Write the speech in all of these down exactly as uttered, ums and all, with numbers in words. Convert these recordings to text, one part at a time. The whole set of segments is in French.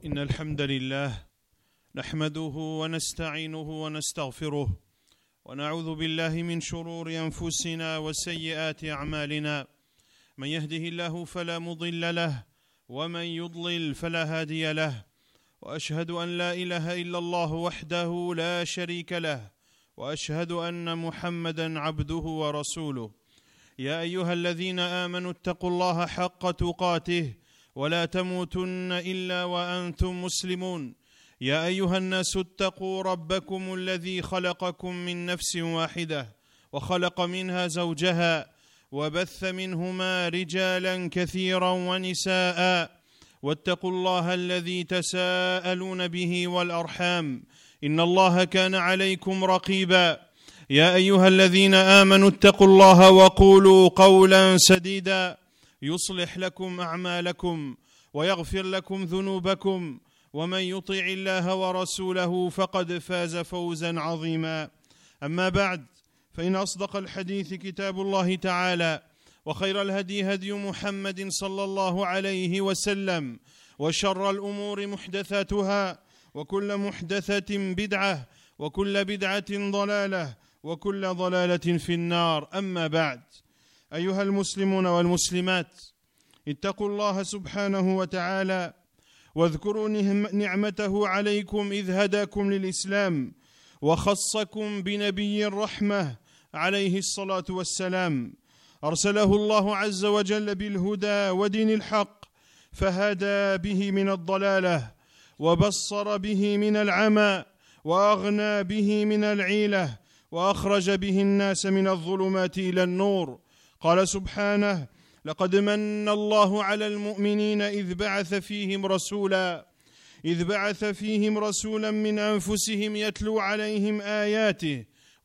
إن الحمد لله نحمده ونستعينه ونستغفره ونعوذ بالله من شرور أنفسنا وسيئات أعمالنا. من يهده الله فلا مضل له ومن يضلل فلا هادي له، وأشهد أن لا إله إلا الله وحده لا شريك له، وأشهد أن محمدًا عبده ورسوله. يا أيها الذين آمنوا اتقوا الله حق تقاته ولا تموتن إلا وأنتم مسلمون. يا أيها الناس اتقوا ربكم الذي خلقكم من نفس واحدة وخلق منها زوجها وبث منهما رجالا كثيرا ونساء، واتقوا الله الذي تساءلون به والأرحام إن الله كان عليكم رقيبا. يا أيها الذين آمنوا اتقوا الله وقولوا قولا سديدا يصلح لكم أعمالكم ويغفر لكم ذنوبكم، ومن يطع الله ورسوله فقد فاز فوزا عظيما. أما بعد، فإن أصدق الحديث كتاب الله تعالى، وخير الهدي هدي محمد صلى الله عليه وسلم، وشر الأمور محدثاتها، وكل محدثة بدعة، وكل بدعة ضلالة، وكل ضلالة في النار. أما بعد، أيها المسلمون والمسلمات، اتقوا الله سبحانه وتعالى واذكروا نعمته عليكم إذ هداكم للإسلام وخصكم بنبي الرحمة عليه الصلاة والسلام. أرسله الله عز وجل بالهدى ودين الحق، فهدى به من الضلالة، وبصر به من العمى، وأغنى به من العيلة، وأخرج به الناس من الظلمات إلى النور. قال سبحانه: لقد من الله على المؤمنين إذ بعث فيهم رسولا إذ بعث فيهم رسولا من أنفسهم يتلو عليهم آياته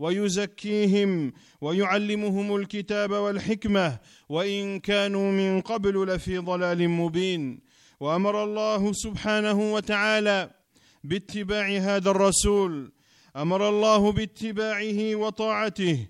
ويزكيهم ويعلمهم الكتاب والحكمة وإن كانوا من قبل لفي ضلال مبين. وأمر الله سبحانه وتعالى باتباع هذا الرسول، أمر الله باتباعه وطاعته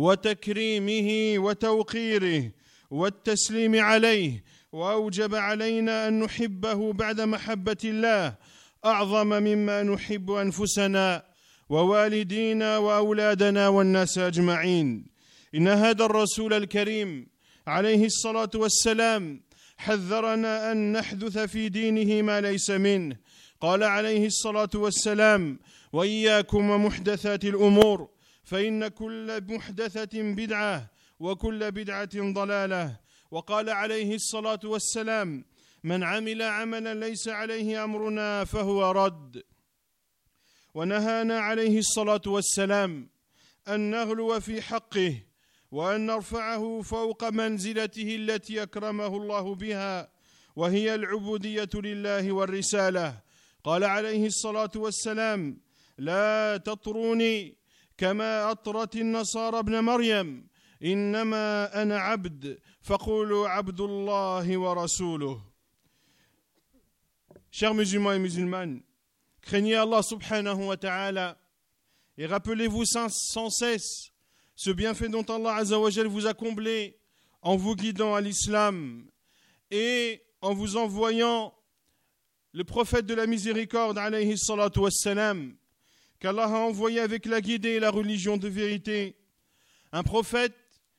وتكريمه وتوقيره والتسليم عليه، وأوجب علينا أن نحبه بعد محبة الله أعظم مما نحب أنفسنا ووالدينا وأولادنا والناس أجمعين. إن هذا الرسول الكريم عليه الصلاة والسلام حذرنا أن نحدث في دينه ما ليس منه. قال عليه الصلاة والسلام: وإياكم ومحدثات الأمور فإن كل محدثة بدعة وكل بدعة ضلالة. وقال عليه الصلاة والسلام: من عمل عملا ليس عليه أمرنا فهو رد. ونهانا عليه الصلاة والسلام أن نغلو في حقه وأن نرفعه فوق منزلته التي أكرمه الله بها، وهي العبودية لله والرسالة. قال عليه الصلاة والسلام: لا تطروني كما أطرت النصارى ابن مريم، إنما أنا عبد فقولوا عبد الله ورسوله. Chers musulmans et musulmanes, craignez Allah subhanahu wa ta'ala et rappelez-vous sans, sans cesse ce bienfait dont Allah azza wa jal vous a comblé en vous guidant à l'islam et en vous envoyant le prophète de la miséricorde alayhi salatu wassalam, qu'Allah a envoyé avec la guidée et la religion de vérité, un prophète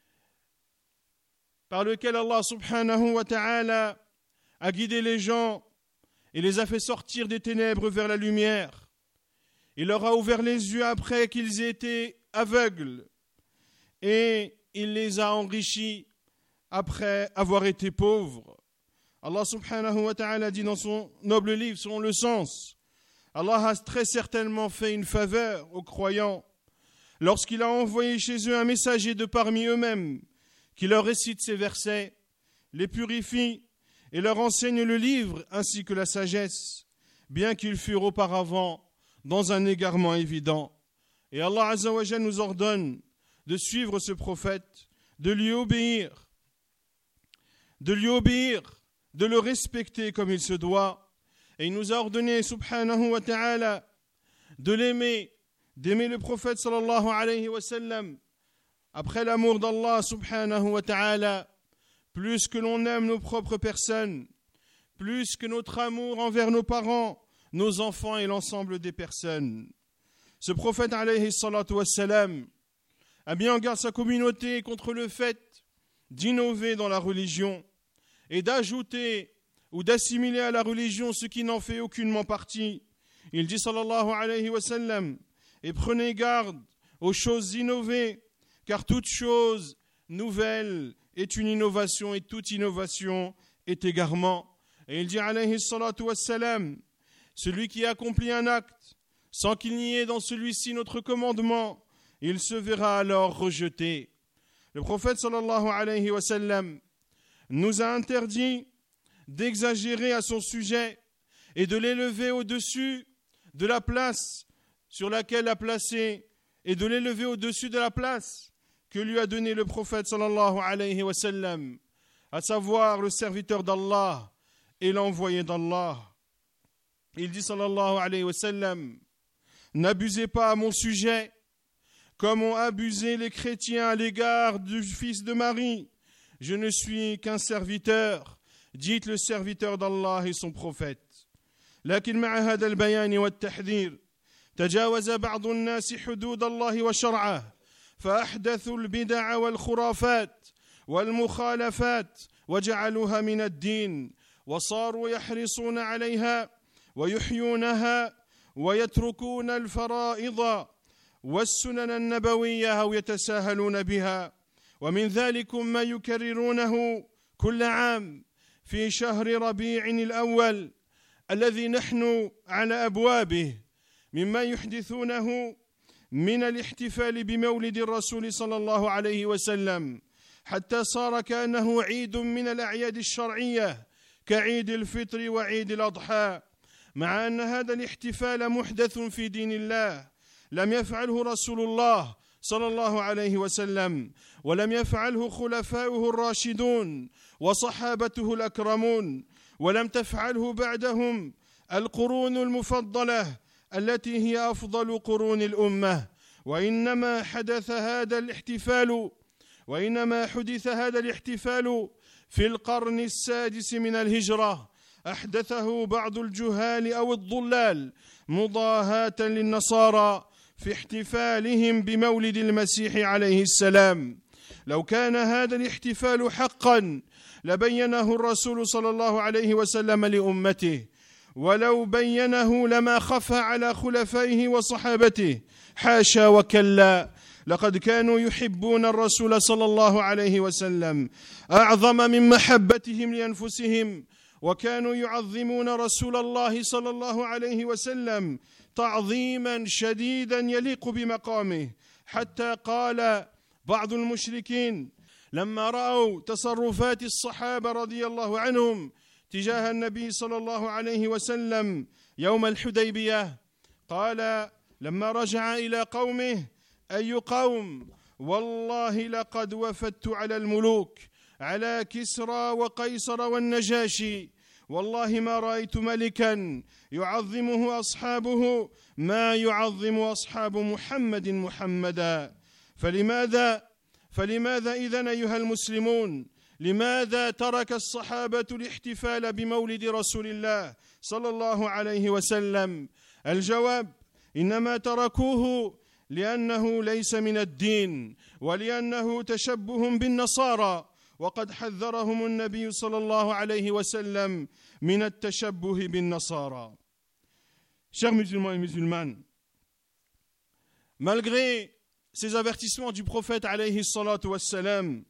par lequel Allah subhanahu wa ta'ala a guidé les gens et les a fait sortir des ténèbres vers la lumière. Il leur a ouvert les yeux après qu'ils étaient aveugles et il les a enrichis après avoir été pauvres. Allah subhanahu wa ta'ala dit dans son noble livre, selon le sens: Allah a très certainement fait une faveur aux croyants lorsqu'il a envoyé chez eux un messager de parmi eux-mêmes qui leur récite ces versets, les purifie et leur enseigne le livre ainsi que la sagesse, bien qu'ils furent auparavant dans un égarement évident. Et Allah Azza wa Jalla nous ordonne de suivre ce prophète, de lui obéir, de lui obéir, de le respecter comme il se doit. Et il nous a ordonné, subhanahu wa ta'ala, de l'aimer, d'aimer le prophète sallallahu alayhi wa sallam, après l'amour d'Allah subhanahu wa ta'ala, plus que l'on aime nos propres personnes, plus que notre amour envers nos parents, nos enfants et l'ensemble des personnes. Ce prophète alayhi salatu wassalam a mis en garde sa communauté contre le fait d'innover dans la religion et d'ajouter ou d'assimiler à la religion ce qui n'en fait aucunement partie. Il dit sallallahu alayhi wa sallam, et prenez garde aux choses innovées, car toute chose nouvelle est une innovation et toute innovation est égarement. Et il dit alayhi salatu wassalam, celui qui accomplit un acte sans qu'il n'y ait dans celui-ci notre commandement, il se verra alors rejeté. Le prophète sallallahu alayhi wa sallam nous a interdit d'exagérer à son sujet et de l'élever au-dessus de la place sur laquelle a placé et de l'élever au-dessus de la place que lui a donné le prophète sallallahu alayhi wa sallam, à savoir le serviteur d'Allah et l'envoyé d'Allah. Il dit sallallahu alayhi wa sallam, n'abusez pas à mon sujet comme ont abusé les chrétiens à l'égard du fils de Marie. Je ne suis qu'un serviteur. Dites le serviteur d'Allah et son prophète. لكن مع هذا البيان والتحذير تجاوز بعض الناس حدود الله وشرعه فأحدثوا البدع والخرافات والمخالفات وجعلوها من الدين وصاروا يحرصون عليها ويحيونها ويتركون الفرائض والسنن النبوية أو يتساهلون بها ومن ذلك ما يكررونه كل عام في شهر ربيع الأول الذي نحن على أبوابه مما يحدثونه من الاحتفال بمولد الرسول صلى الله عليه وسلم حتى صار كأنه عيد من الأعياد الشرعية كعيد الفطر وعيد الأضحى مع أن هذا الاحتفال محدث في دين الله لم يفعله رسول الله صلى الله عليه وسلم ولم يفعله خلفاؤه الراشدون وصحابته الأكرمون ولم تفعله بعدهم القرون المفضلة التي هي أفضل قرون الأمة وإنما حدث هذا الاحتفال وإنما حدث هذا الاحتفال في القرن السادس من الهجرة أحدثه بعض الجهال أو الضلال مضاهاة للنصارى في احتفالهم بمولد المسيح عليه السلام لو كان هذا الاحتفال حقا لبينه الرسول صلى الله عليه وسلم لأمته ولو بينه لما خفى على خلفائه وصحابته حاشا وكلا لقد كانوا يحبون الرسول صلى الله عليه وسلم أعظم من محبتهم لأنفسهم وكانوا يعظمون رسول الله صلى الله عليه وسلم تعظيما شديدا يليق بمقامه حتى قال بعض المشركين لما رأوا تصرفات الصحابة رضي الله عنهم تجاه النبي صلى الله عليه وسلم يوم الحديبية قال لما رجع إلى قومه أي قوم والله لقد وفدت على الملوك على كسرى وقيصر والنجاشي والله ما رأيت ملكا يعظمه أصحابه ما يعظم أصحاب محمد محمدا فلماذا فلماذا إذن أيها المسلمون لماذا ترك الصحابة الاحتفال بمولد رسول الله صلى الله عليه وسلم الجواب إنما تركوه لأنه ليس من الدين ولأنه تشبه بالنصارى وقد حذرهم النبي صلى الله عليه وسلم من التشبه بالنصارى. Chers musulmans et musulmanes, malgré ces avertissements du prophète alayhi salatu wassalam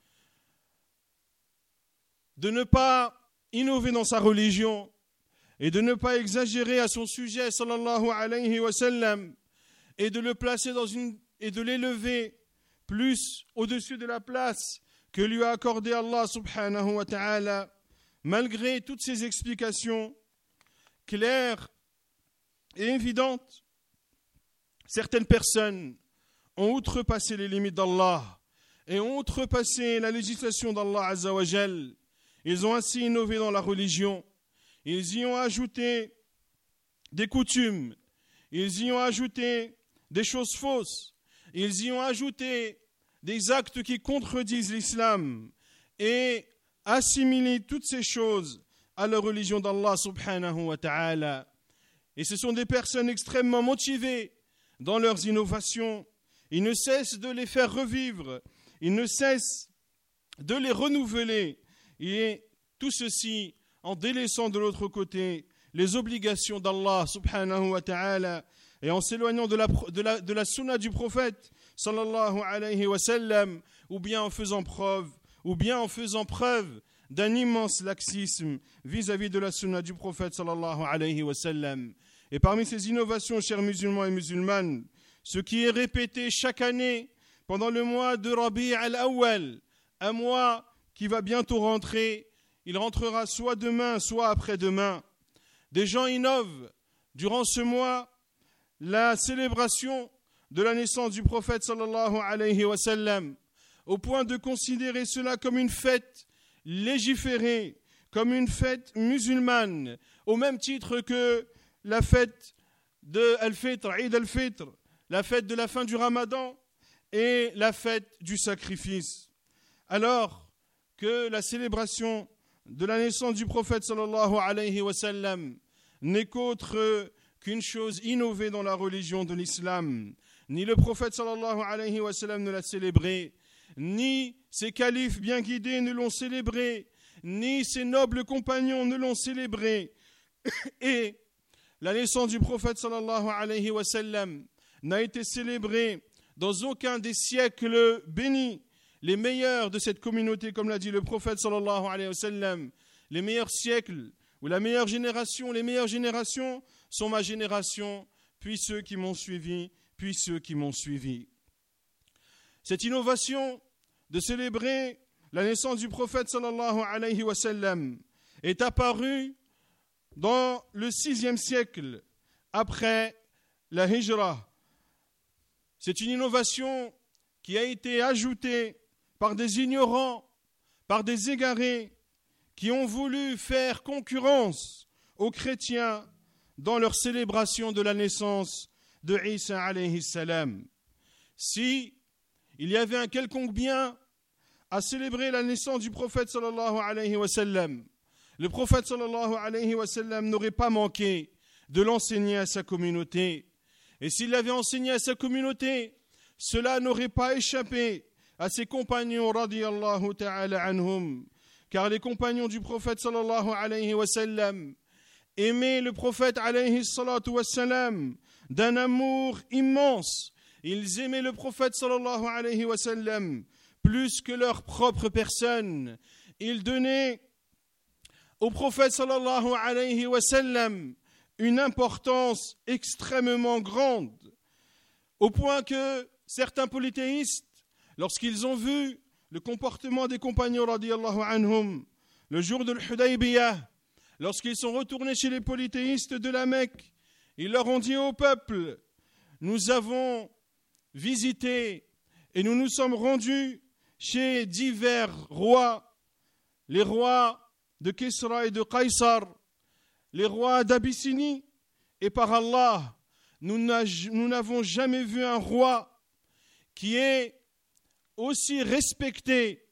de ne pas innover dans sa religion et de ne pas exagérer à son sujet sallallahu alayhi wa sallam et de le placer dans une et de l'élever plus au-dessus de la place que lui a accordé Allah subhanahu wa ta'ala, malgré toutes ces explications claires et évidentes, certaines personnes ont outrepassé les limites d'Allah et ont outrepassé la législation d'Allah Azza wa Jal. Ils ont ainsi innové dans la religion. Ils y ont ajouté des coutumes. Ils y ont ajouté des choses fausses. Ils y ont ajouté des actes qui contredisent l'islam et assimilé toutes ces choses à la religion d'Allah subhanahu wa ta'ala. Et ce sont des personnes extrêmement motivées dans leurs innovations. Ils ne cessent de les faire revivre. Ils ne cessent de les renouveler. Et tout ceci en délaissant de l'autre côté les obligations d'Allah subhanahu wa ta'ala et en s'éloignant de la, de la, de la sunna du prophète sallallahu alayhi wa sallam, ou bien en faisant preuve, ou bien en faisant preuve d'un immense laxisme vis-à-vis de la sunna du prophète sallallahu alayhi wa sallam. Et parmi ces innovations, chers musulmans et musulmanes, ce qui est répété chaque année pendant le mois de Rabi' al-Awwal, un mois qui va bientôt rentrer, il rentrera soit demain, soit après-demain. Des gens innovent durant ce mois la célébration de la naissance du prophète sallallahu alayhi wa sallam, au point de considérer cela comme une fête légiférée, comme une fête musulmane, au même titre que la fête de Al-Fitr, Eid al-Fitr, la fête de la fin du Ramadan et la fête du sacrifice. Alors que la célébration de la naissance du prophète sallallahu alayhi wa sallam n'est qu'autre qu'une chose innovée dans la religion de l'islam. Ni le prophète sallallahu alayhi wa sallam ne l'a célébré, ni ses califes bien guidés ne l'ont célébré, ni ses nobles compagnons ne l'ont célébré. Et la naissance du prophète sallallahu alayhi wa sallam n'a été célébrée dans aucun des siècles bénis. Les meilleurs de cette communauté, comme l'a dit le prophète sallallahu alayhi wa sallam, les meilleurs siècles ou la meilleure génération, les meilleures générations sont ma génération, puis ceux qui m'ont suivi, puis ceux qui m'ont suivi. Cette innovation de célébrer la naissance du prophète sallallahu alayhi wa sallam est apparue dans le sixième siècle après la Hijra. C'est une innovation qui a été ajoutée par des ignorants, par des égarés qui ont voulu faire concurrence aux chrétiens dans leur célébration de la naissance de Isa alayhi salam. Si il y avait un quelconque bien à célébrer la naissance du prophète sallallahu alayhi wa sallam, le prophète sallallahu alayhi wa sallam n'aurait pas manqué de l'enseigner à sa communauté. Et s'il l'avait enseigné à sa communauté, cela n'aurait pas échappé à ses compagnons radiyallahu ta'ala anhum, car les compagnons du prophète sallallahu alayhi wa sallam aimaient le prophète alayhi salatu wa salam d'un amour immense. Ils aimaient le prophète sallallahu alayhi wa sallam plus que leur propre personne. Ils donnaient au prophète sallallahu alayhi wa sallam une importance extrêmement grande, au point que certains polythéistes, lorsqu'ils ont vu le comportement des compagnons radiyallahu anhum le jour de l'Hudaybiyah, lorsqu'ils sont retournés chez les polythéistes de la Mecque, ils leur ont dit au peuple: nous avons visité et nous nous sommes rendus chez divers rois, les rois de Kisra et de Qaysar, les rois d'Abyssinie, et par Allah, nous n'avons jamais vu un roi qui est aussi respecté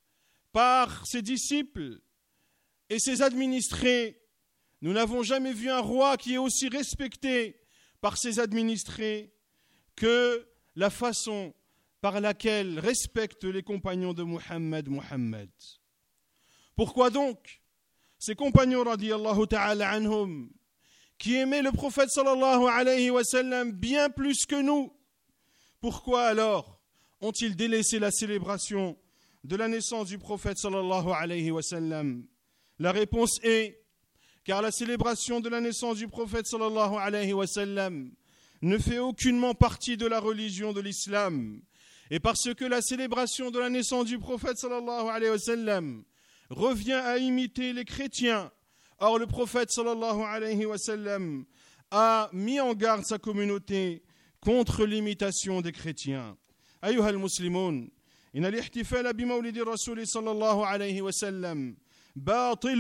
par ses disciples et ses administrés. Nous n'avons jamais vu un roi qui est aussi respecté par ses administrés que la façon par laquelle respectent les compagnons de Muhammad Muhammad. Pourquoi donc ces compagnons radiyallahu ta'ala anhum, qui aimaient le prophète sallallahu alayhi wa sallam bien plus que nous, pourquoi alors ont-ils délaissé la célébration de la naissance du prophète sallallahu alayhi wa sallam? La réponse est car la célébration de la naissance du prophète sallallahu alayhi wa sallam ne fait aucunement partie de la religion de l'islam. Et parce que la célébration de la naissance du prophète sallallahu alayhi wa sallam revient à imiter les chrétiens, or le prophète sallallahu alayhi wa sallam a mis en garde sa communauté contre l'imitation des chrétiens. أيها المسلمون إن الاحتفال بمولد الرسول صلى الله عليه وسلم باطل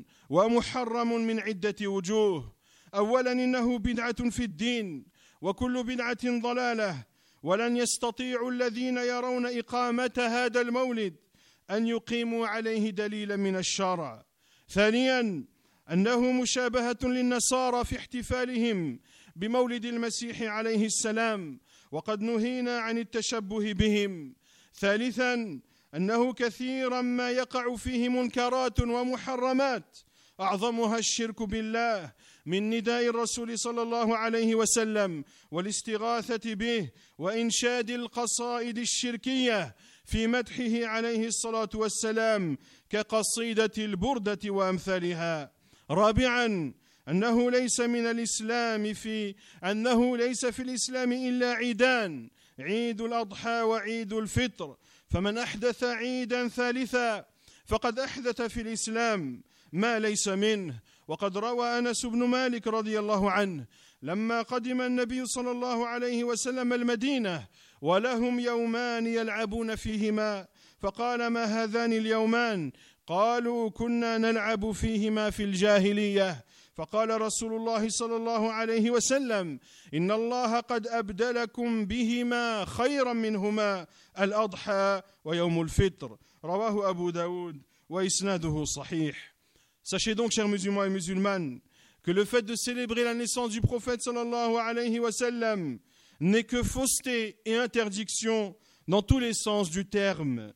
ومحرم من عدة وجوه. أولا إنه بدعة في الدين وكل بدعة ضلالة، ولن يستطيع الذين يرون إقامة هذا المولد أن يقيموا عليه دليلا من الشرع. ثانيا أنه مشابهة للنصارى في احتفالهم بمولد المسيح عليه السلام، وقد نهينا عن التشبه بهم. ثالثاً أنه كثيراً ما يقع فيه منكرات ومحرمات أعظمها الشرك بالله، من نداء الرسول صلى الله عليه وسلم والاستغاثة به وإنشاد القصائد الشركية في مدحه عليه الصلاة والسلام كقصيدة البردة وأمثالها. رابعاً أنه ليس من الإسلام في أنه ليس في الإسلام إلا عيدان، عيد الأضحى وعيد الفطر، فمن أحدث عيداً ثالثاً فقد أحدث في الإسلام ما ليس منه. وقد روى أنس بن مالك رضي الله عنه لما قدم النبي صلى الله عليه وسلم المدينة ولهم يومان يلعبون فيهما، فقال: ما هذان اليومان؟ قالوا: كنا نلعب فيهما في الجاهلية. فقال رسول الله صلى الله عليه وسلم: إن الله قد أبدلكم بهما خيرا منهما، الأضحى ويوم الفطر. رواه أبو داود وإسناده صحيح. Sachez donc, chers musulmans et musulmanes, que le fait de célébrer la naissance du prophète sallallahu alayhi wa sallam n'est que fausseté et interdiction dans tous les sens du terme.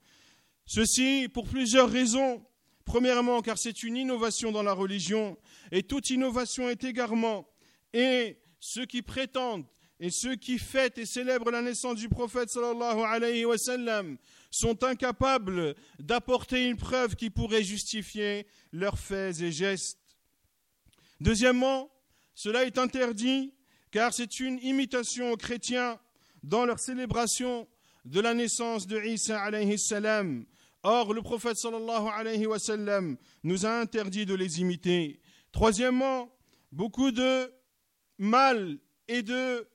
Ceci pour plusieurs raisons. Premièrement, car c'est une innovation dans la religion, et toute innovation est égarement. Et ceux qui prétendent et ceux qui fêtent et célèbrent la naissance du prophète sallallahu alayhi wa sallam sont incapables d'apporter une preuve qui pourrait justifier leurs faits et gestes. Deuxièmement, cela est interdit car c'est une imitation aux chrétiens dans leur célébration de la naissance de Isa alayhi salam. Or, le prophète sallallahu alayhi wa sallam nous a interdit de les imiter. Troisièmement, beaucoup de mal et de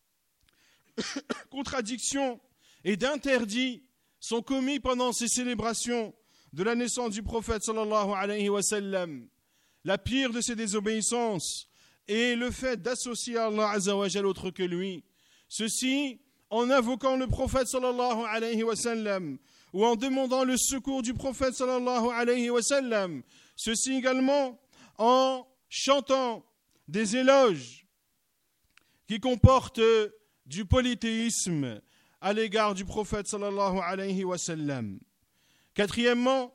contradictions et d'interdits sont commis pendant ces célébrations de la naissance du prophète sallallahu alayhi wa sallam. La pire de ces désobéissances est le fait d'associer Allah azza wa jal autre que lui. Ceci en invoquant le prophète sallallahu alayhi wa sallam ou en demandant le secours du prophète sallallahu alayhi wa sallam. Ceci également en chantant des éloges qui comportent du polythéisme à l'égard du prophète sallallahu alayhi wa sallam. Quatrièmement,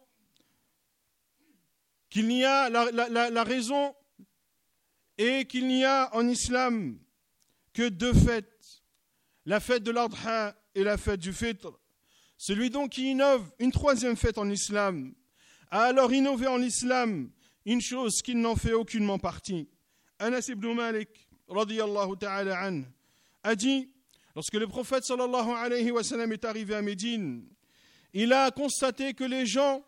qu'il n'y a la, la, la, la raison est qu'il n'y a en islam que deux fêtes, la fête de l'Adha et la fête du Fitr. Celui donc qui innove une troisième fête en islam a alors innové en islam une chose qui n'en fait aucunement partie. Anas ibn Malik radiyallahu ta'ala anhu a dit, lorsque le prophète sallallahu alayhi wa sallam est arrivé à Médine, il a constaté que les gens,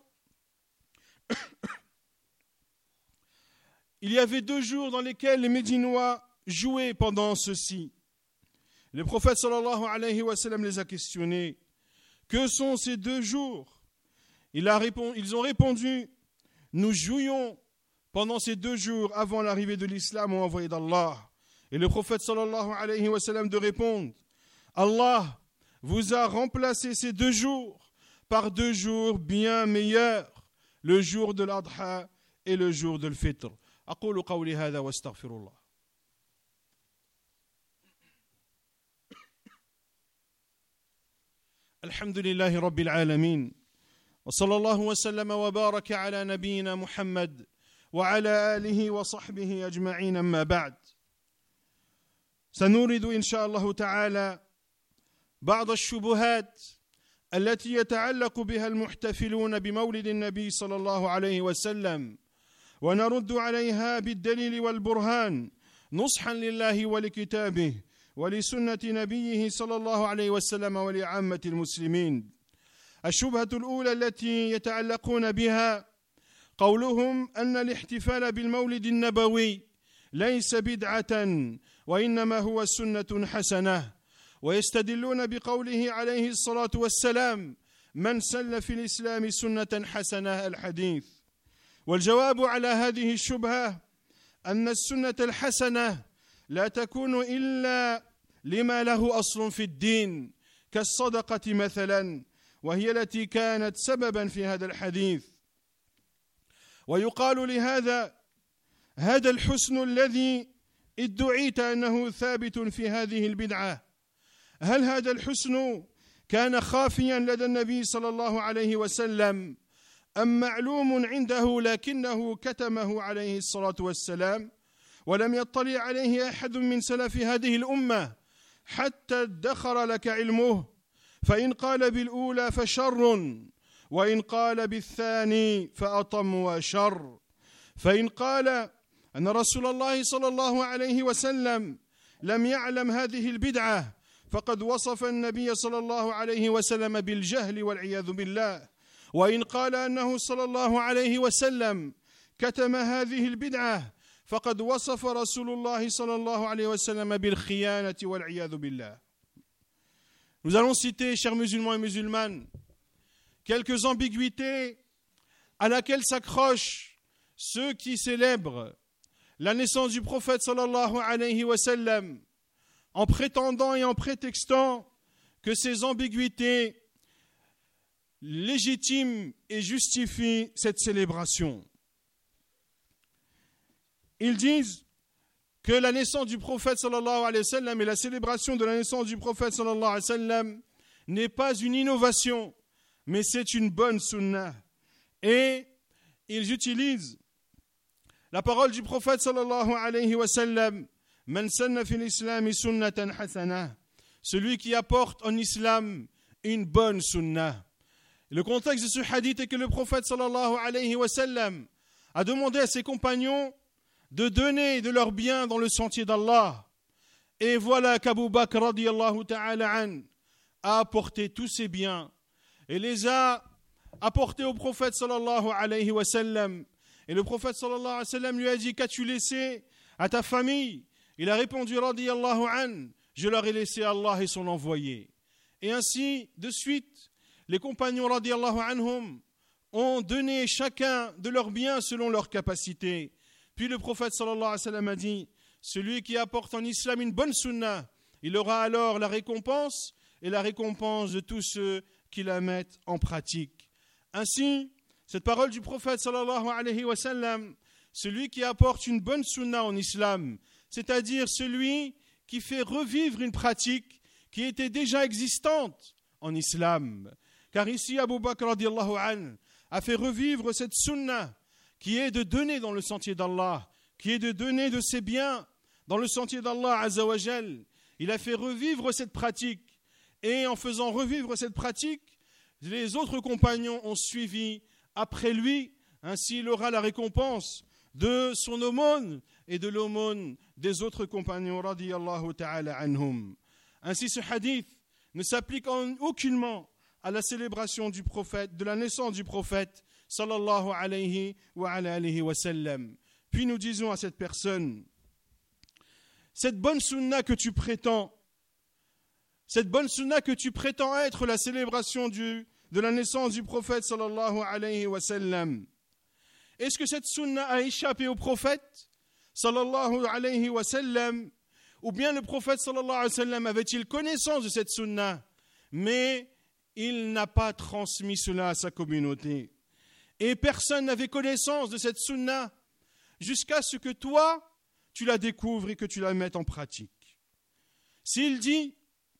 il y avait deux jours dans lesquels les Médinois jouaient pendant ceux-ci. Le prophète sallallahu alayhi wa sallam les a questionnés. Que sont ces deux jours? Il a répondu, Ils ont répondu, nous jouions pendant ces deux jours avant l'arrivée de l'islam au envoyé d'Allah. Et le prophète sallallahu alayhi wa sallam de répondre, Allah vous a remplacé ces deux jours par deux jours bien meilleurs, le jour de l'Adha et le jour de l'Fitr. أقول قولي هذا واستغفر الله. الحمد لله رب العالمين وصلى الله وسلم وبارك على نبينا محمد وعلى آله وصحبه أجمعين أما بعد. سنورد إن شاء الله تعالى بعض الشبهات التي يتعلق بها المحتفلون بمولد النبي صلى الله عليه وسلم، ونرد عليها بالدليل والبرهان نصحا لله ولكتابه ولسنة نبيه صلى الله عليه وسلم ولعامة المسلمين. الشبهة الأولى التي يتعلقون بها قولهم أن الاحتفال بالمولد النبوي ليس بدعة وإنما هو سنة حسنة، ويستدلون بقوله عليه الصلاة والسلام من سن في الإسلام سنة حسنة الحديث. والجواب على هذه الشبهة أن السنة الحسنة لا تكون إلا لما له أصل في الدين كالصدقة مثلا، وهي التي كانت سببا في هذا الحديث. ويقال لهذا هذا الحسن الذي ادعيت أنه ثابت في هذه البدعة، هل هذا الحسن كان خافيا لدى النبي صلى الله عليه وسلم أم معلوم عنده لكنه كتمه عليه الصلاة والسلام ولم يطلع عليه أحد من سلف هذه الأمة حتى ادخر لك علمه؟ فإن قال بالأولى فشر، وإن قال بالثاني فأطم وشر. فإن قال أن رسول الله صلى الله عليه وسلم لم يعلم هذه البدعة فقد وصف النبي صلى الله عليه وسلم بالجهل والعياذ بالله. وإن قال أنه صلى الله عليه وسلم كتم هذه البدعة فقد وصف رسول الله صلى الله عليه وسلم بالخيانة والعياذ بالله. Nous allons citer, chers musulmans et musulmanes, quelques ambiguïtés à laquelle s'accrochent ceux qui célèbrent la naissance du prophète sallallahu alayhi wa sallam en prétendant et en prétextant que ces ambiguïtés légitiment et justifient cette célébration. Ils disent que la naissance du prophète sallallahu alayhi wa sallam et la célébration de la naissance du prophète sallallahu alayhi wa sallam n'est pas une innovation, mais c'est une bonne sunnah. Et ils utilisent la parole du prophète sallallahu alayhi wa sallam, man sanna fil islam sunnatan hasana, celui qui apporte en islam une bonne sunnah. Le contexte de ce hadith est que le prophète sallallahu alayhi wa sallam a demandé à ses compagnons de donner de leurs biens dans le sentier d'Allah. Et voilà qu'Abu Bakr radiyallahu ta'ala an a apporté tous ses biens et les a apportés au prophète sallallahu alayhi wa sallam. Et le prophète sallallahu alayhi wa sallam lui a dit: qu'as-tu laissé à ta famille? Il a répondu radiyallahu an, je leur ai laissé Allah et son envoyé. Et ainsi de suite, les compagnons radiyallahu anhum ont donné chacun de leurs biens selon leur capacité. Puis le prophète sallallahu alayhi wa sallam a dit: celui qui apporte en islam une bonne sunnah, il aura alors la récompense et la récompense de tous ceux qui la mettent en pratique. Ainsi, cette parole du prophète sallallahu alayhi wa sallam, celui qui apporte une bonne sunnah en islam, c'est-à-dire celui qui fait revivre une pratique qui était déjà existante en islam. Car ici, Abu Bakr radiyallahu anhu a fait revivre cette sunnah qui est de donner dans le sentier d'Allah, qui est de donner de ses biens dans le sentier d'Allah Azza wa Jal. Il a fait revivre cette pratique. Et en faisant revivre cette pratique, les autres compagnons ont suivi après lui. Ainsi, il aura la récompense de son aumône et de l'aumône des autres compagnons radiyallahu ta'ala anhum. Ainsi, ce hadith ne s'applique en aucunement à la célébration du prophète, de la naissance du prophète sallallahu alayhi wa alayhi wa sallam. Puis nous disons à cette personne: cette bonne sunna que tu prétends, cette bonne sunna que tu prétends être la célébration du, de la naissance du prophète sallallahu alayhi wa sallam, est-ce que cette sunna a échappé au prophète sallallahu alayhi wa sallam, ou bien le prophète sallallahu alayhi wa sallam avait-il connaissance de cette sunna, mais il n'a pas transmis cela à sa communauté? Et personne n'avait connaissance de cette sunna jusqu'à ce que toi, tu la découvres et que tu la mettes en pratique. S'il dit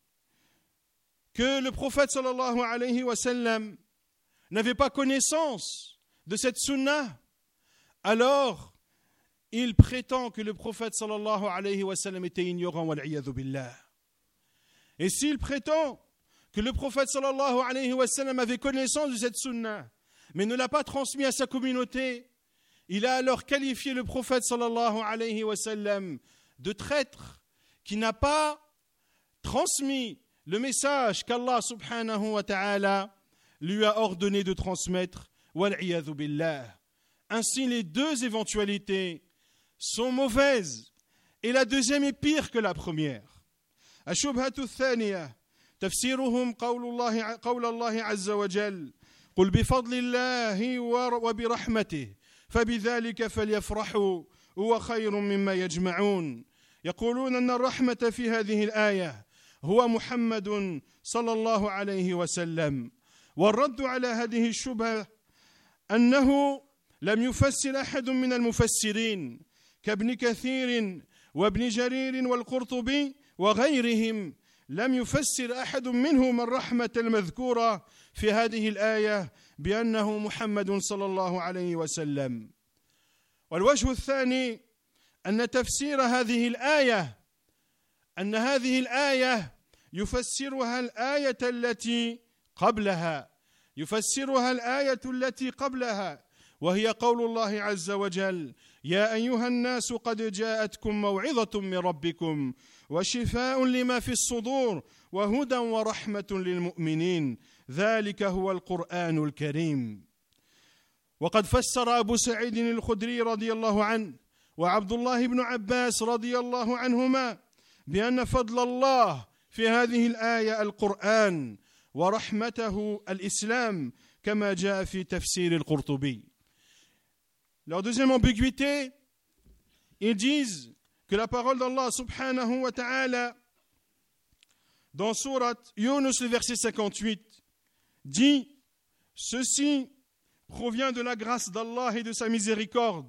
que le prophète sallallahu alayhi wa sallam n'avait pas connaissance de cette sunna, alors il prétend que le prophète sallallahu alayhi wa sallam était ignorant, wal-iyadhu billah. Et s'il prétend que le prophète sallallahu alayhi wa sallam avait connaissance de cette sunna, mais ne l'a pas transmis à sa communauté, il a alors qualifié le prophète sallallahu alayhi wa sallam de traître, qui n'a pas transmis le message qu'Allah subhanahu wa ta'ala lui a ordonné de transmettre, wal-iyadhu billah. Ainsi, les deux éventualités sont mauvaises, et la deuxième est pire que la première. Ashubhatu thaniya, tafsiruhum qawlullah qawlallah azza wa jal, قل بفضل الله وبرحمته فبذلك فليفرحوا هو خير مما يجمعون. يقولون أن الرحمة في هذه الآية هو محمد صلى الله عليه وسلم. والرد على هذه الشبهة أنه لم يفسر أحد من المفسرين كابن كثير وابن جرير والقرطبي وغيرهم لم يفسر أحد منهم الرحمة المذكورة في هذه الآية بأنه محمد صلى الله عليه وسلم. والوجه الثاني أن تفسير هذه الآية أن هذه الآية يفسرها الآية التي قبلها يفسرها الآية التي قبلها وهي قول الله عز وجل: يا أيها الناس قد جاءتكم موعظة من ربكم وشفاء لما في الصدور وهدى ورحمة للمؤمنين ذلك هو القرآن الكريم. وقد فسر أبو سعيد الخدري رضي الله عنه وعبد الله بن عباس رضي الله عنهما بأن فضل الله في هذه الآية القرآن ورحمته الإسلام كما جاء في تفسير القرطبي. Leur deuxième ambiguïté, ils disent que la parole d'Allah subhanahu wa ta'ala dans Surat Yunus, le verset cinquante-huit, dit « Ceci provient de la grâce d'Allah et de sa miséricorde.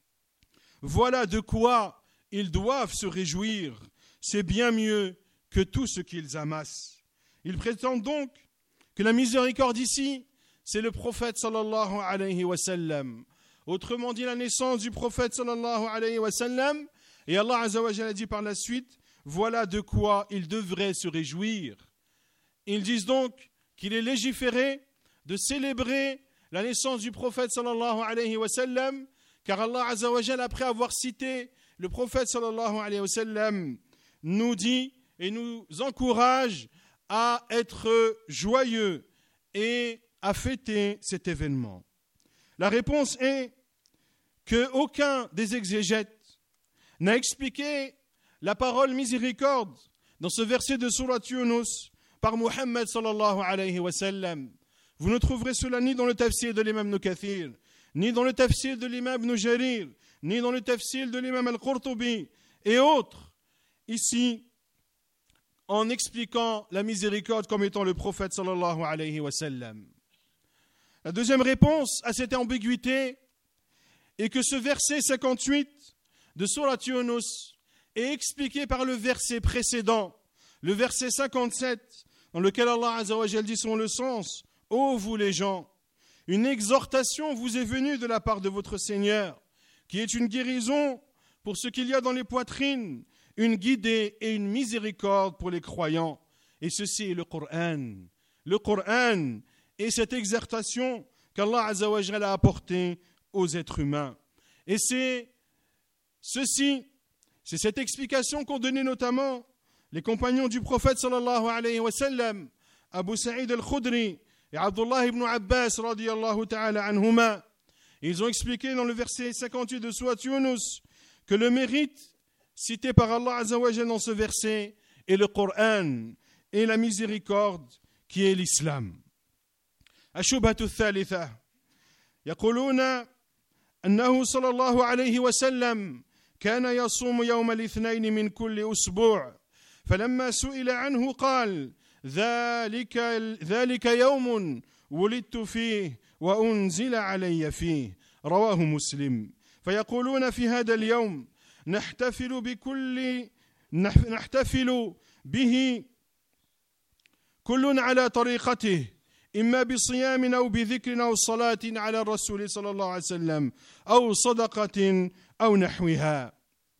Voilà de quoi ils doivent se réjouir. C'est bien mieux que tout ce qu'ils amassent. » Ils prétendent donc que la miséricorde ici, c'est le prophète sallallahu alayhi wa sallam. Autrement dit, la naissance du prophète sallallahu alayhi wa sallam. Et Allah azza wa jalla a dit par la suite, voilà de quoi ils devraient se réjouir. Ils disent donc qu'il est légiféré de célébrer la naissance du prophète sallallahu alayhi wa sallam, car Allah azza wa jalla, après avoir cité le prophète sallallahu alayhi wa sallam, nous dit et nous encourage à être joyeux et à fêter cet événement. La réponse est qu'aucun des exégètes n'a expliqué la parole miséricorde dans ce verset de Surat Yunus par Muhammad sallallahu alayhi wa sallam. Vous ne trouverez cela ni dans le tafsir de l'imam Ibn Kathir, ni dans le tafsir de l'imam Ibn Jarir, ni dans le tafsir de l'imam Al-Qurtubi et autres, ici, en expliquant la miséricorde comme étant le prophète sallallahu alayhi wa sallam. La deuxième réponse à cette ambiguïté est que ce verset cinquante-huit de Surat Yunus est expliqué par le verset précédent, le verset cinquante-sept, dans lequel Allah azza wa jalla dit selon le sens: ô vous les gens, une exhortation vous est venue de la part de votre Seigneur, qui est une guérison pour ce qu'il y a dans les poitrines, une guidée et une miséricorde pour les croyants. Et ceci est le Coran. Le Coran est cette exhortation qu'Allah azza wa jalla a apportée aux êtres humains. Et c'est ceci, c'est cette explication qu'ont donné notamment les compagnons du prophète sallallahu alayhi wa sallam, Abu Sa'id al-Khudri et Abdullah ibn Abbas radiyallahu ta'ala anhuma. Ils ont expliqué dans le verset cinquante-huit de Surat Yunus que le mérite cité par Allah azza wa jalla dans ce verset est le Coran et la miséricorde qui est l'islam. الشبهة الثالثة يقولون أنه صلى الله عليه وسلم كان يصوم يوم الاثنين من كل أسبوع فلما سئل عنه قال ذلك, ذلك يوم ولدت فيه وأنزل علي فيه رواه مسلم. فيقولون في هذا اليوم نحتفل بكل نحتفل به كل على طريقته إما بصيام أو بذكر أو صلاة على الرسول صلى الله عليه وسلم أو صدقة أو نحوها.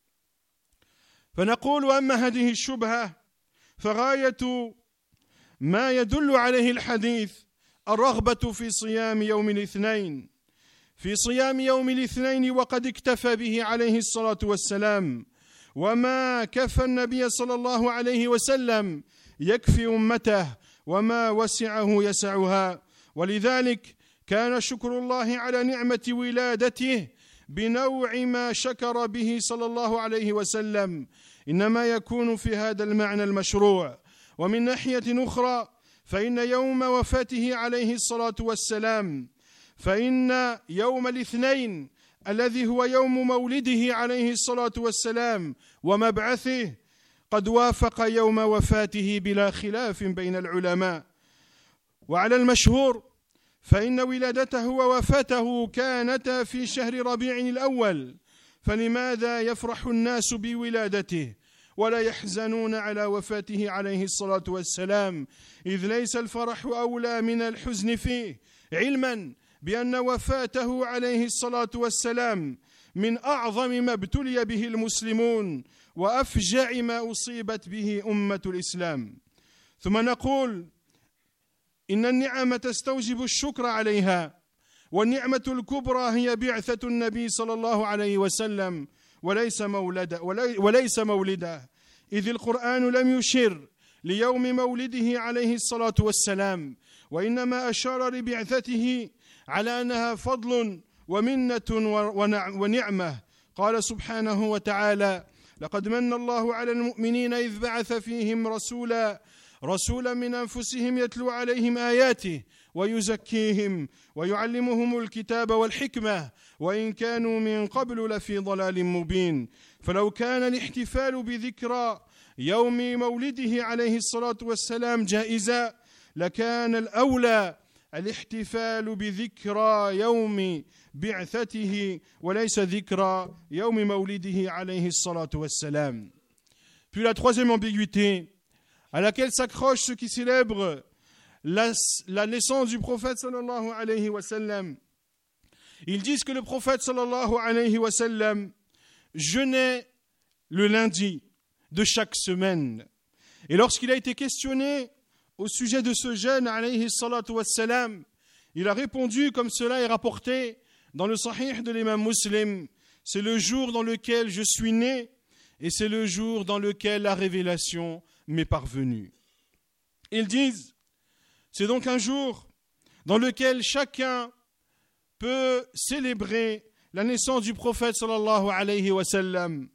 فنقول أما هذه الشبهة فغاية ما يدل عليه الحديث الرغبة في صيام يوم الاثنين في صيام يوم الاثنين وقد اكتفى به عليه الصلاة والسلام وما كفى النبي صلى الله عليه وسلم يكفي أمته وما وسعه يسعها. ولذلك كان شكر الله على نعمة ولادته بنوع ما شكر به صلى الله عليه وسلم إنما يكون في هذا المعنى المشروع. ومن ناحية أخرى فإن يوم وفاته عليه الصلاة والسلام فإن يوم الاثنين الذي هو يوم مولده عليه الصلاة والسلام ومبعثه قد وافق يوم وفاته بلا خلاف بين العلماء. وعلى المشهور فإن ولادته ووفاته كانتا في شهر ربيع الأول فلماذا يفرح الناس بولادته ولا يحزنون على وفاته عليه الصلاة والسلام إذ ليس الفرح أولى من الحزن فيه علما بأن وفاته عليه الصلاة والسلام من أعظم ما ابتلي به المسلمون وأفجع ما أصيبت به أمة الإسلام. ثم نقول إن النعمة تستوجب الشكر عليها، والنعمة الكبرى هي بعثة النبي صلى الله عليه وسلم وليس مولدا وليس مولدا، إذ القرآن لم يشر ليوم مولده عليه الصلاة والسلام، وإنما أشار لبعثته على أنها فضل ومنة ونعمة. قال سبحانه وتعالى: لقد من الله على المؤمنين إذ بعث فيهم رسولا رسولا من أنفسهم يتلو عليهم آياته ويزكيهم ويعلمهم الكتاب والحكمة وإن كانوا من قبل لفي ضلال مبين. فلو كان الاحتفال بذكرى يوم مولده عليه الصلاة والسلام جائزا لكان الأولى الاحتفال بذكرى يوم بعثته وليس ذكرى يوم مولده عليه الصلاة والسلام. Puis la troisième ambiguïté à laquelle s'accrochent ceux qui célèbrent la, la naissance du prophète sallallahu alayhi wa sallam. Ils disent que le prophète sallallahu alayhi wa sallam jeûnait le lundi de chaque semaine. Et lorsqu'il a été questionné au sujet de ce jeûne alayhi salatu wa salam, il a répondu comme cela est rapporté dans le sahih de l'imam Muslim: c'est le jour dans lequel je suis né et c'est le jour dans lequel la révélation m'est parvenue. Ils disent, c'est donc un jour dans lequel chacun peut célébrer la naissance du prophète sallallahu alayhi wa sallam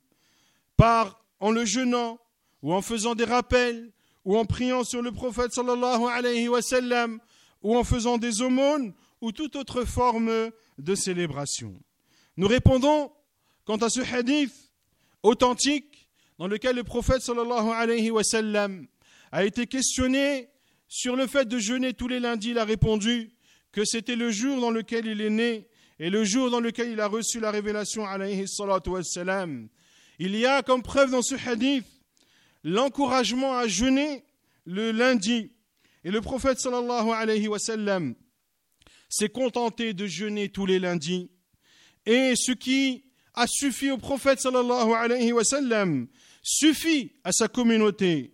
par en le jeûnant ou en faisant des rappels ou en priant sur le prophète sallallahu alayhi wa sallam ou en faisant des aumônes ou toute autre forme de célébration. Nous répondons quant à ce hadith authentique dans lequel le prophète sallallahu alayhi wa sallam a été questionné sur le fait de jeûner tous les lundis. Il a répondu que c'était le jour dans lequel il est né et le jour dans lequel il a reçu la révélation alayhi salatu wa salam. Il y a comme preuve dans ce hadith l'encouragement à jeûner le lundi. Et le prophète sallallahu alayhi wa sallam s'est contenté de jeûner tous les lundis. Et ce qui a suffi au prophète sallallahu alayhi wa sallam suffit à sa communauté.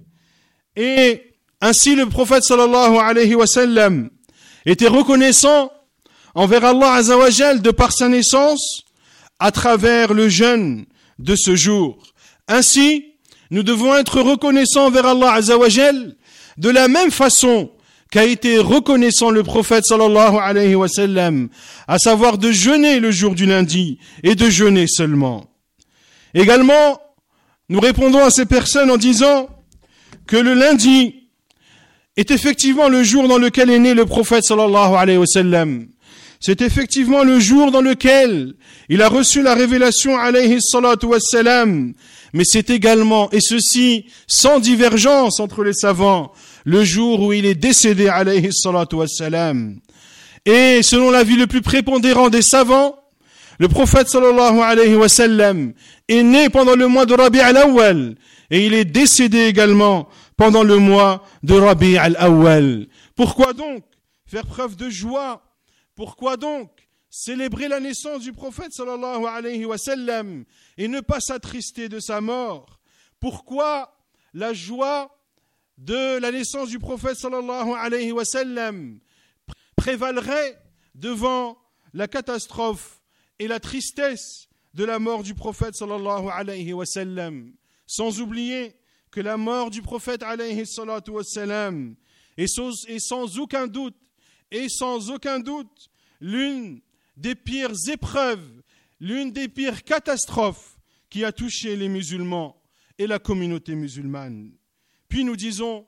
Et ainsi le prophète sallallahu alayhi wa sallam était reconnaissant envers Allah azza wa jal de par sa naissance à travers le jeûne de ce jour. Ainsi, nous devons être reconnaissants envers Allah azza wa jal de la même façon qu'a été reconnaissant le prophète sallallahu alayhi wa sallam, à savoir de jeûner le jour du lundi et de jeûner seulement. Également, nous répondons à ces personnes en disant que le lundi est effectivement le jour dans lequel est né le prophète sallallahu alayhi wa sallam. C'est effectivement le jour dans lequel il a reçu la révélation alayhi salatu wa salam. Mais c'est également, et ceci sans divergence entre les savants, le jour où il est décédé alayhi salatu wa salam. Et selon l'avis le plus prépondérant des savants, le prophète sallallahu alayhi wa sallam est né pendant le mois de Rabi' al-Awwal et il est décédé également pendant le mois de Rabi' al-Awwal. Pourquoi donc faire preuve de joie? Pourquoi donc célébrer la naissance du prophète sallallahu alayhi wa sallam et ne pas s'attrister de sa mort? Pourquoi la joie de la naissance du prophète sallallahu alayhi wa sallam prévalerait devant la catastrophe et la tristesse de la mort du prophète sallallahu alayhi wa sallam? Sans oublier que la mort du prophète alayhi salatu wa salam est sans, est sans aucun doute et sans aucun doute l'une des pires épreuves, l'une des pires catastrophes qui a touché les musulmans et la communauté musulmane. Puis nous disons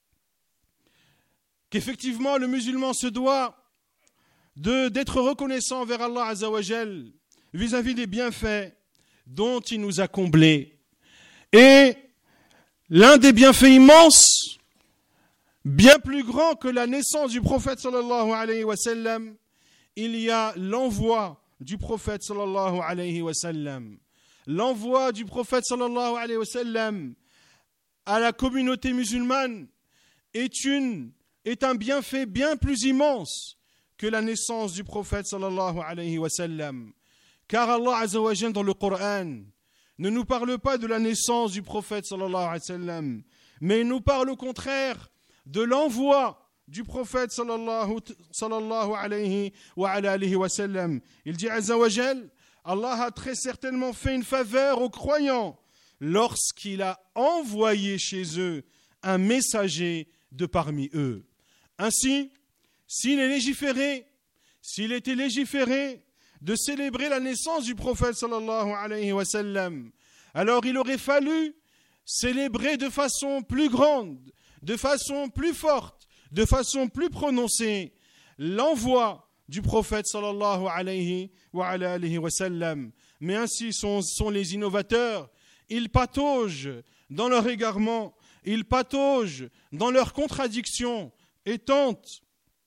qu'effectivement le musulman se doit de, d'être reconnaissant envers Allah Azza wa Jal vis-à-vis des bienfaits dont il nous a comblés. Et l'un des bienfaits immenses, bien plus grand que la naissance du prophète sallallahu alayhi wa sallam, il y a l'envoi du prophète sallallahu alayhi wa sallam. l'envoi du prophète sallallahu alayhi wa sallam à la communauté musulmane est, une, est un bienfait bien plus immense que la naissance du prophète sallallahu alayhi wa sallam. Car Allah azza wa jalla dans le Coran ne nous parle pas de la naissance du prophète sallallahu alayhi wa sallam, mais il nous parle au contraire de l'envoi du prophète sallallahu, sallallahu alayhi wa alayhi wa sallam. Il dit azza wa jalla, Allah a très certainement fait une faveur aux croyants lorsqu'il a envoyé chez eux un messager de parmi eux. Ainsi, s'il est légiféré, s'il était légiféré de célébrer la naissance du prophète sallallahu alayhi wa sallam, alors il aurait fallu célébrer de façon plus grande, de façon plus forte, de façon plus prononcée l'envoi du prophète sallallahu alayhi wa alayhi wa sallam. Mais ainsi sont, sont les innovateurs. Ils pataugent dans leur égarement, ils pataugent dans leurs contradictions et tentent,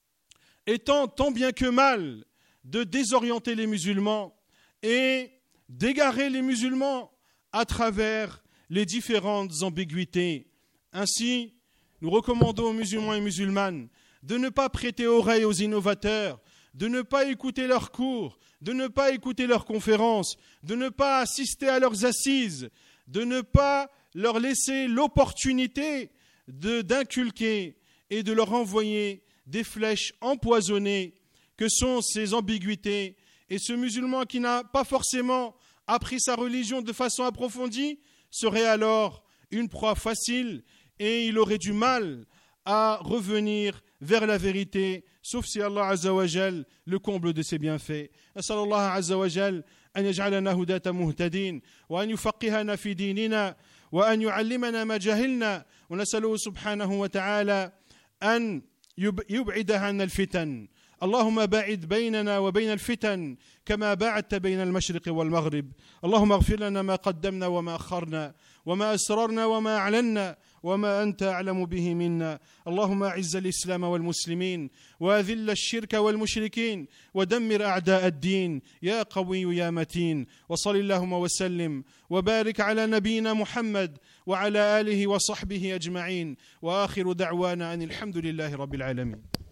et tentent tant bien que mal de désorienter les musulmans et d'égarer les musulmans à travers les différentes ambiguïtés. Ainsi, nous recommandons aux musulmans et musulmanes de ne pas prêter oreille aux innovateurs, de ne pas écouter leurs cours, de ne pas écouter leurs conférences, de ne pas assister à leurs assises, de ne pas leur laisser l'opportunité de, d'inculquer et de leur envoyer des flèches empoisonnées que sont ces ambiguïtés. Et ce musulman qui n'a pas forcément appris sa religion de façon approfondie serait alors une proie facile et il aurait du mal à revenir vers la vérité, sauf si Allah Azza wa Jal le comble de ses bienfaits. أسأل الله عز وجل أن يجعلنا هداة مهتدين وأن يفقهنا في ديننا وأن يعلمنا ما جهلنا ونسأله سبحانه وتعالى أن يبعد عنا الفتن. اللهم باعد بيننا وبين الفتن كما باعدت بين المشرق والمغرب. اللهم اغفر لنا ما قدمنا وما أخرنا وما أسررنا وما أعلنا وما أنت أعلم به منا. اللهم أعز الإسلام والمسلمين وأذل الشرك والمشركين ودمر أعداء الدين يا قوي يا متين. وصل اللهم وسلم وبارك على نبينا محمد وعلى آله وصحبه أجمعين وآخر دعوانا أن الحمد لله رب العالمين.